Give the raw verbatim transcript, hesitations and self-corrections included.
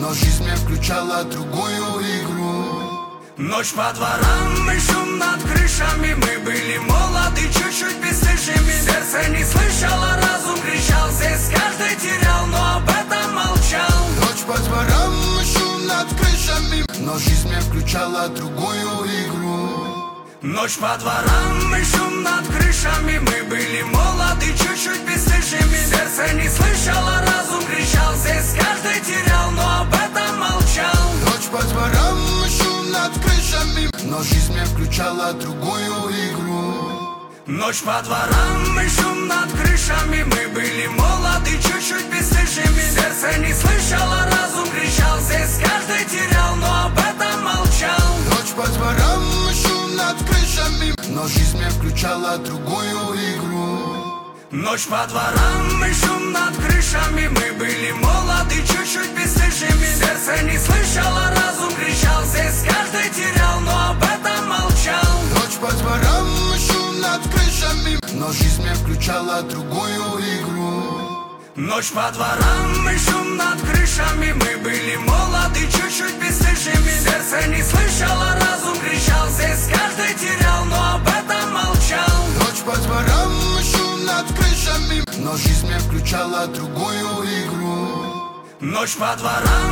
но жизнь мне включала другую игру. Ночь по дворам и шум над крышами. Мы были молоды, чуть-чуть бесстыжими. Сердце не слышало, разум кричал. Здесь каждый терял, но об этом молчал. Ночь по дворам и шум над крышами, но жизнь мне включала другую игру. Ночь по дворам и шум над крышами. Мы были молоды, чуть-чуть бесстыжими. Сердце не слышало, разум кричал. Здесь каждый терял, но об этом молчал. Ночь по дворам и шум над крышами, но жизнь мне включала другую игру. Ночь по дворам и шум над крышами. Мы были молоды, чуть-чуть бесстыжими. Сердце не слышало, разум кричал. Здесь каждый терял, но об этом молчал. Ночь по дворам и шум над крышами, но жизнь мне включала другую игру. Ночь по дворам и шум над крышами. Мы были молоды, чуть-чуть бесстыжими. Сердце не слышало, разум кричал. Здесь каждый терял, но об этом молчал. Ночь по дворам и шум над крышами, но жизнь мне включала другую игру. Ночь по дворам и шум над крышами. Мы были молоды, чуть-чуть бесстыжими. Сердце не слышало, разум кричал. Здесь каждый терял, но об этом молчал. Ночь по дворам и шум над крышами, но жизнь мне включала другую игру. Ночь по дворам